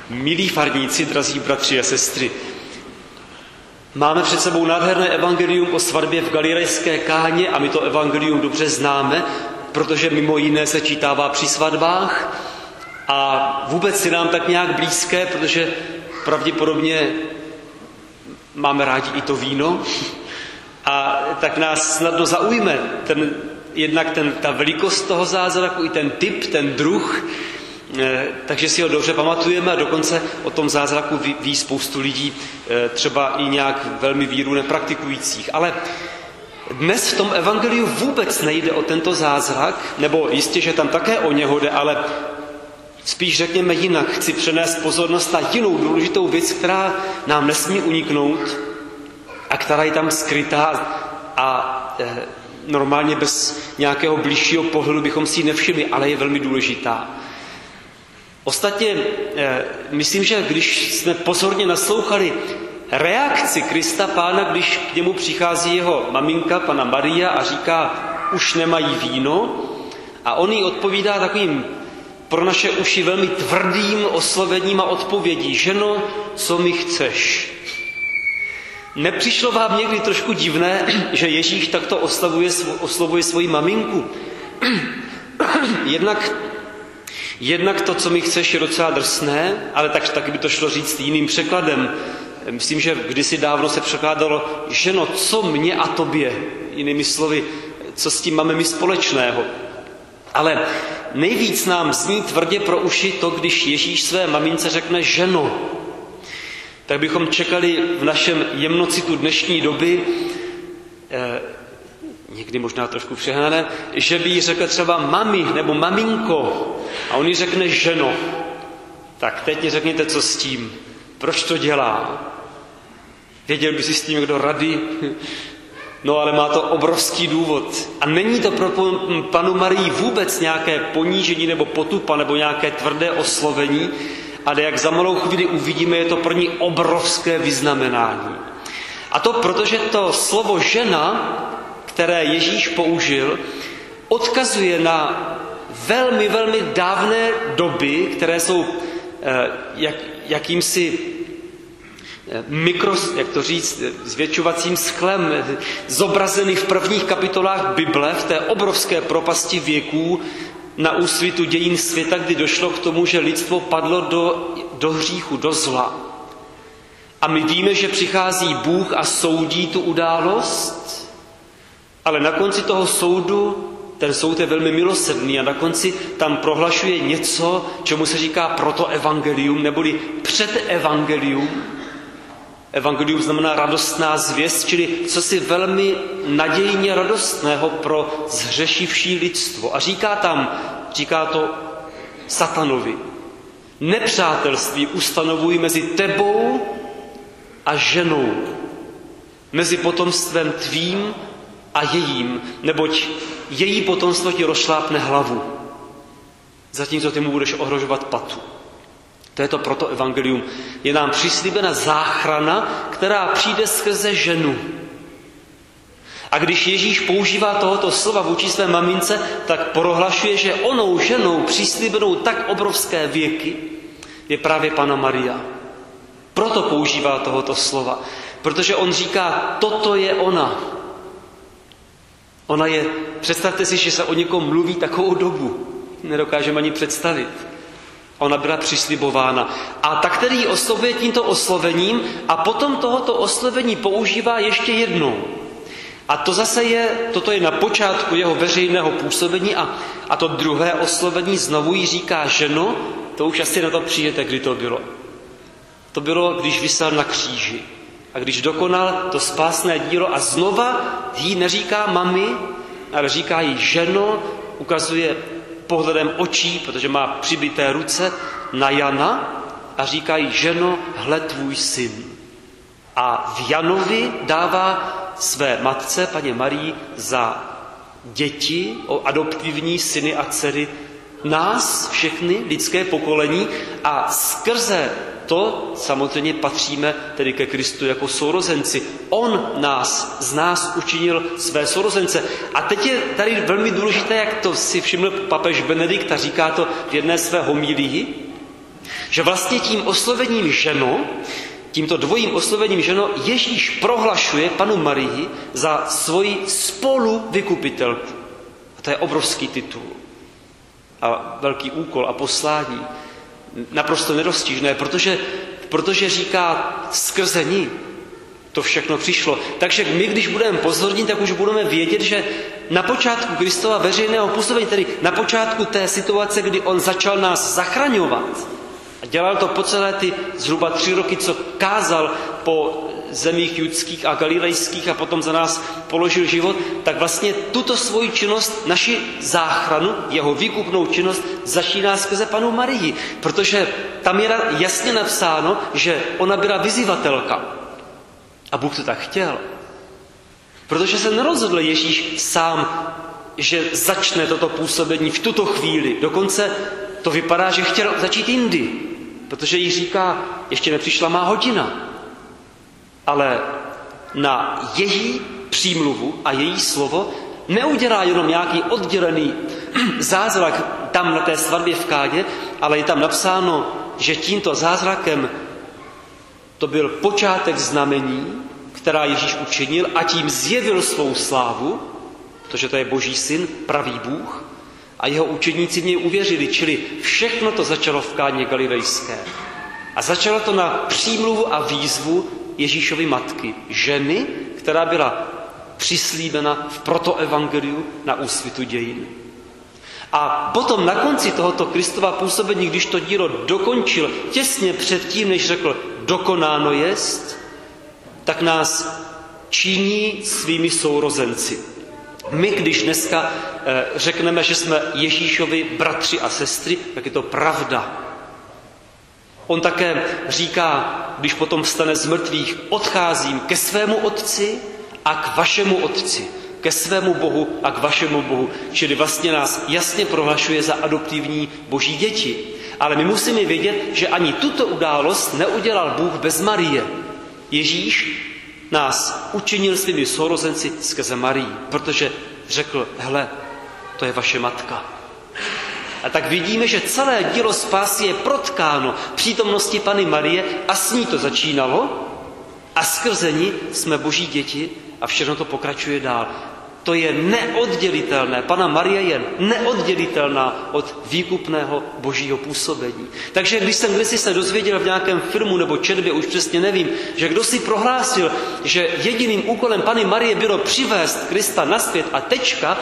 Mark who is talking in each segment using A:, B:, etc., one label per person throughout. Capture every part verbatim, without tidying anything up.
A: Milí farníci, drazí bratři a sestry, máme před sebou nádherné evangelium o svatbě v Galilejské Káně a my to evangelium dobře známe, protože mimo jiné se čítává při svatbách a vůbec si nám tak nějak blízké, protože pravděpodobně máme rádi i to víno a tak nás snadno zaujme ten, jednak ten, ta velikost toho zázraku, i ten typ, ten druh, takže si ho dobře pamatujeme a dokonce o tom zázraku ví, ví spoustu lidí, třeba i nějak velmi víru nepraktikujících. Ale dnes v tom evangeliu vůbec nejde o tento zázrak, nebo jistě, že tam také o něho jde, ale spíš řekněme jinak. Chci přenést pozornost na jinou důležitou věc, která nám nesmí uniknout a která je tam skrytá a e, normálně bez nějakého bližšího pohledu bychom si ji nevšimli, ale je velmi důležitá. Ostatně, e, myslím, že když jsme pozorně naslouchali reakci Krista Pána, když k němu přichází jeho maminka, Panna Maria, a říká, už nemají víno, a on jí odpovídá takovým pro naše uši velmi tvrdým oslovením a odpovědí. Ženo, co mi chceš? Nepřišlo vám někdy trošku divné, že Ježíš takto oslavuje, oslovuje svoji maminku? Jednak, jednak to, co mi chceš, je docela drsné, ale tak, taky by to šlo říct jiným překladem. Myslím, že kdysi dávno se překládalo, ženo, co mě a tobě? Jinými slovy, co s tím máme my společného? Ale nejvíc nám zní tvrdě pro uši to, když Ježíš své mamince řekne ženo. Tak bychom čekali v našem jemnocitu dnešní doby, eh, někdy možná trošku přehnané, že by jí řekl třeba mami nebo maminko a on jí řekne ženo. Tak teď mi řekněte, co s tím. Proč to dělá? Věděl by si s tím kdo rady? No ale má to obrovský důvod. A není to pro Pannu Marii vůbec nějaké ponížení nebo potupa nebo nějaké tvrdé oslovení, ale jak za malou chvíli uvidíme, je to pro ní obrovské vyznamenání. A to protože to slovo žena, které Ježíš použil, odkazuje na velmi, velmi dávné doby, které jsou eh, jak, jakýmsi mikros, jak to říct, zvětšovacím sklem, zobrazeny v prvních kapitolách Bible, v té obrovské propasti věků na úsvitu dějin světa, kdy došlo k tomu, že lidstvo padlo do, do hříchu, do zla. A my víme, že přichází Bůh a soudí tu událost, ale na konci toho soudu, ten soud je velmi milosrdný a na konci tam prohlašuje něco, čemu se říká protoevangelium, neboli předevangelium. Evangelium znamená radostná zvěst, čili cosi velmi nadějně radostného pro zhřešivší lidstvo. A říká tam, říká to satanovi, nepřátelství ustanovují mezi tebou a ženou, mezi potomstvem tvým a jejím, neboť její potomstvo ti rozšlápne hlavu, zatímco ty mu budeš ohrožovat patu. To je to proto evangelium. Je nám přislíbena záchrana, která přijde skrze ženu. A když Ježíš používá tohoto slova vůči své mamince, tak prohlašuje, že onou ženou přislíbenou tak obrovské věky je právě Panna Maria. Proto používá tohoto slova. Protože on říká, toto je ona. Ona je, představte si, že se o někom mluví takovou dobu. Nedokážeme ani představit. Ona byla přislibována. A tak tedy ji oslovuje tímto oslovením a potom tohoto oslovení používá ještě jednou. A to zase je, toto je na počátku jeho veřejného působení a, a to druhé oslovení znovu jí říká ženo, to už asi na to přijete, kdy to bylo. To bylo, když visel na kříži a když dokonal to spásné dílo a znova jí neříká mami, ale říká jí ženo, ukazuje pohledem očí, protože má přibité ruce, na Jana a říká jí, ženo, hle tvůj syn. A v Janovi dává své matce, paně Marii, za děti, adoptivní syny a dcery, nás, všechny lidské pokolení a skrze to samozřejmě patříme tedy ke Kristu jako sourozenci. On nás, z nás učinil své sourozence. A teď je tady velmi důležité, jak to si všiml papež Benedikt a říká to v jedné své homílii. Že vlastně tím oslovením ženo, tímto dvojím oslovením ženo, Ježíš prohlašuje Pannu Marii za svoji spoluvykupitelku. A to je obrovský titul a velký úkol a poslání. Naprosto nedostižné, protože, protože říká skrze ní to všechno přišlo. Takže my, když budeme pozorní, tak už budeme vědět, že na počátku Kristova veřejného působení, tedy na počátku té situace, kdy on začal nás zachraňovat, a dělal to po celé ty zhruba tři roky, co kázal po zemích judských a galilejských a potom za nás položil život, tak vlastně tuto svoji činnost, naši záchranu, jeho výkupnou činnost, začíná skrze Pannu Marii, protože tam je jasně napsáno, že ona byla vyzývatelka. A Bůh to tak chtěl. Protože se nerozhodl Ježíš sám, že začne toto působení v tuto chvíli. Dokonce to vypadá, že chtěl začít jindy. Protože jí říká, ještě nepřišla má hodina. Ale na její přímluvu a její slovo neudělá jenom nějaký oddělený zázrak tam na té svatbě v Káně, ale je tam napsáno, že tímto zázrakem to byl počátek znamení, která Ježíš učinil, a tím zjevil svou slávu, protože to je Boží syn, pravý Bůh, a jeho učeníci v něj uvěřili, čili všechno to začalo v Káně galilejské. A začalo to na přímluvu a výzvu Ježíšovy matky, ženy, která byla přislíbena v protoevangeliu na úsvitu dějin. A potom na konci tohoto Kristova působení, když to dílo dokončil, těsně předtím, než řekl dokonáno jest, tak nás činí svými sourozenci. My, když dneska eh, řekneme, že jsme Ježíšovi bratři a sestry, tak je to pravda. On také říká, když potom vstane z mrtvých, odcházím ke svému otci a k vašemu otci, ke svému Bohu a k vašemu Bohu. Čili vlastně nás jasně prohlašuje za adoptivní Boží děti. Ale my musíme vědět, že ani tuto událost neudělal Bůh bez Marie. Ježíš nás učinil svými sourozenci skrze Marii, protože řekl, hele, to je vaše matka. A tak vidíme, že celé dílo spásy je protkáno přítomnosti Panny Marie a s ní to začínalo a skrze ní jsme Boží děti a všechno to pokračuje dál. To je neoddělitelné. Panna Marie je neoddělitelná od výkupného Božího působení. Takže když jsem kdysi se dozvěděl v nějakém filmu nebo četbě, už přesně nevím, že kdo si prohlásil, že jediným úkolem Panny Marie bylo přivést Krista na svět a tečka,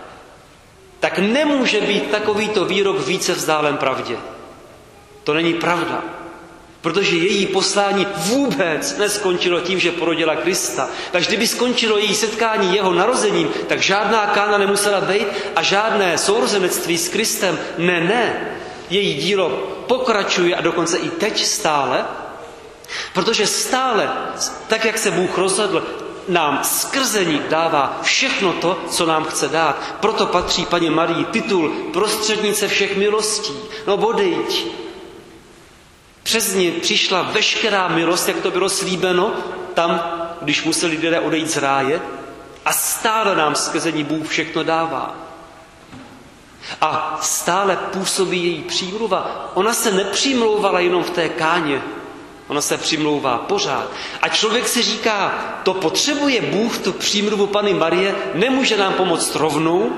A: tak nemůže být takovýto výrok více vzdálen pravdě. To není pravda. Protože její poslání vůbec neskončilo tím, že porodila Krista. Takže kdyby skončilo její setkání jeho narozením, tak žádná Kána nemusela být a žádné sourozenectví s Kristem. Ne, ne. Její dílo pokračuje a dokonce i teď stále, protože stále, tak jak se Bůh rozhodl, nám skrze ní dává všechno to, co nám chce dát. Proto patří Panně Marii titul prostřednice všech milostí. No bodejť. Přes ní přišla veškerá milost, jak to bylo slíbeno, tam, když museli lidé odejít z ráje, a stále nám skrze ní Bůh všechno dává. A stále působí její přímluva. Ona se nepřimlouvala jenom v té Káně, ona se přimlouvá pořád. A člověk si říká, to potřebuje Bůh, tu přímluvu Panny Marie, nemůže nám pomoct rovnou?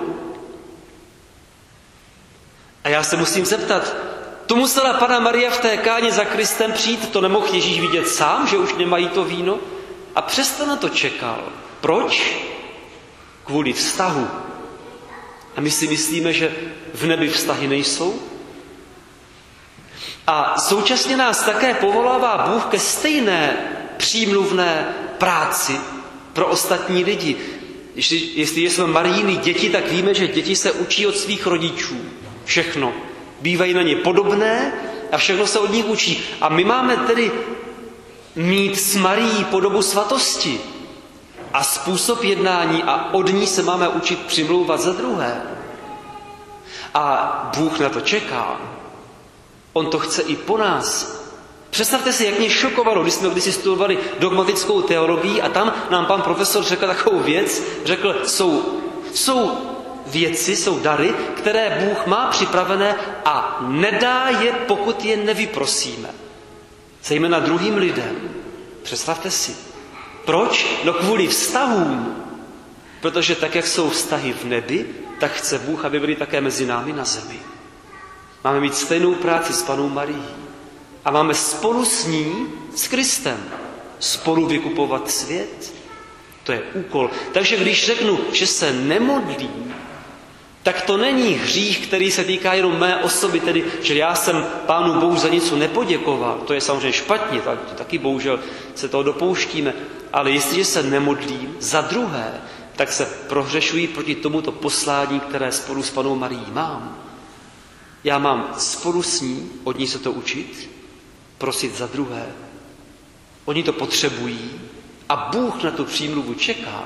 A: A já se musím zeptat, to musela Panna Maria v té Káně za Kristem přijít, to nemohl Ježíš vidět sám, že už nemají to víno? A přesto na to čekal. Proč? Kvůli vztahu. A my si myslíme, že v nebi vztahy nejsou? A současně nás také povolává Bůh ke stejné přímluvné práci pro ostatní lidi. Jestli, jestli jsme Marijiny děti, tak víme, že děti se učí od svých rodičů. Všechno. Bývají na ně podobné a všechno se od nich učí. A my máme tedy mít s Marií podobu svatosti a způsob jednání a od ní se máme učit přimlouvat za druhé. A Bůh na to čeká. On to chce i po nás. Představte si, jak mě šokovalo, když jsme kdysi studovali dogmatickou teologii a tam nám pan profesor řekl takovou věc, řekl, jsou, jsou věci, jsou dary, které Bůh má připravené a nedá je, pokud je nevyprosíme. Zejména druhým lidem. Představte si. Proč? No kvůli vztahům. Protože tak, jak jsou vztahy v nebi, tak chce Bůh, aby byly také mezi námi na zemi. Máme mít stejnou práci s Pannou Marií. A máme spolu s ní, s Kristem, spolu vykupovat svět. To je úkol. Takže když řeknu, že se nemodlím, tak to není hřích, který se týká jenom mé osoby, tedy, že já jsem Pánu Bohu za něco nepoděkoval. To je samozřejmě špatně, tak, taky bohužel se toho dopouštíme. Ale jestliže se nemodlím za druhé, tak se prohřešuji proti tomuto poslání, které spolu s Pannou Marií mám. Já mám spolu s ní, od ní se to učit, prosit za druhé. Oni to potřebují a Bůh na tu přímluvu čeká.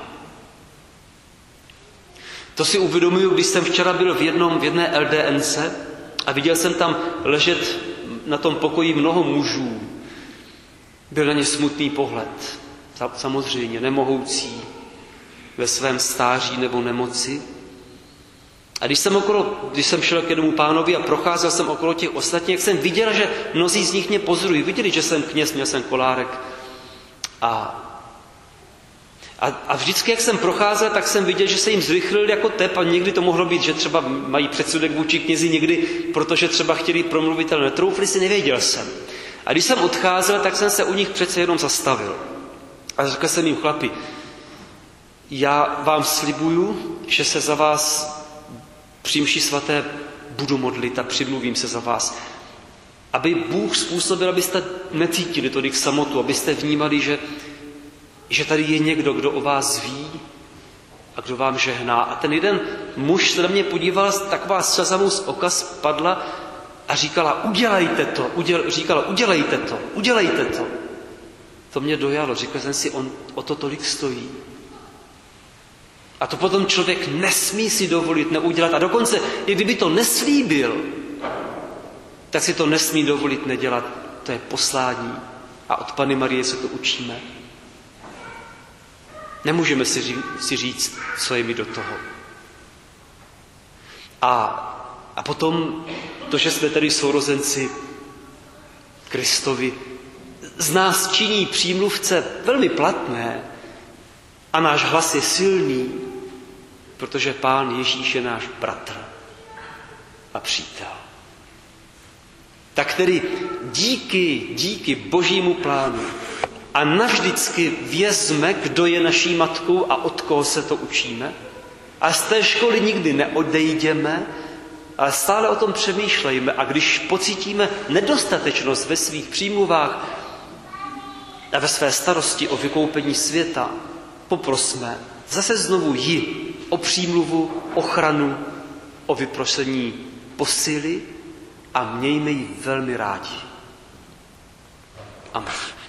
A: To si uvědomuji, když jsem včera byl v, jednom, v jedné el dé ence a viděl jsem tam ležet na tom pokoji mnoho mužů. Byl na ně smutný pohled, samozřejmě nemohoucí ve svém stáří nebo nemoci. A když jsem, okolo, když jsem šel k jednomu pánovi a procházel jsem okolo těch ostatních, jak jsem viděl, že mnozí z nich mě pozorují. Viděli, že jsem kněz, měl jsem kolárek. A, a, a vždycky, jak jsem procházel, tak jsem viděl, že se jim zrychlil jako tep a někdy to mohlo být, že třeba mají předsudek vůči knězi, někdy, protože třeba chtěli promluvit, ale netroufli si, nevěděl jsem. A když jsem odcházel, tak jsem se u nich přece jenom zastavil. A řekl jsem jim, chlapi, já vám slibuju, že se za vás při mši svaté budu modlit a přimluvím se za vás. Aby Bůh způsobil, abyste necítili tolik samotu, abyste vnímali, že, že tady je někdo, kdo o vás ví a kdo vám žehná. A ten jeden muž se na mě podíval, taková slza mu z oka spadla a říkala, udělejte to, uděl, říkala, udělejte to, udělejte to. To mě dojalo, říkal jsem si, on o to tolik stojí. A to potom člověk nesmí si dovolit neudělat. A dokonce, i kdyby to neslíbil, tak si to nesmí dovolit nedělat. To je poslání. A od Panny Marie se to učíme. Nemůžeme si, ří, si říct, co je mi do toho. A, a potom to, že jsme tedy sourozenci Kristovi, z nás činí přímluvce velmi platné a náš hlas je silný, protože Pán Ježíš je náš bratr a přítel. Tak tedy díky, díky Božímu plánu a navždycky vězme, kdo je naší matkou a od koho se to učíme. A z té školy nikdy neodejdeme, ale stále o tom přemýšlejme. A když pocítíme nedostatečnost ve svých přímluvách a ve své starosti o vykoupení světa, poprosme zase znovu ji o přímluvu, ochranu, o vyprosení posily a mějme ji velmi rádi. Amen.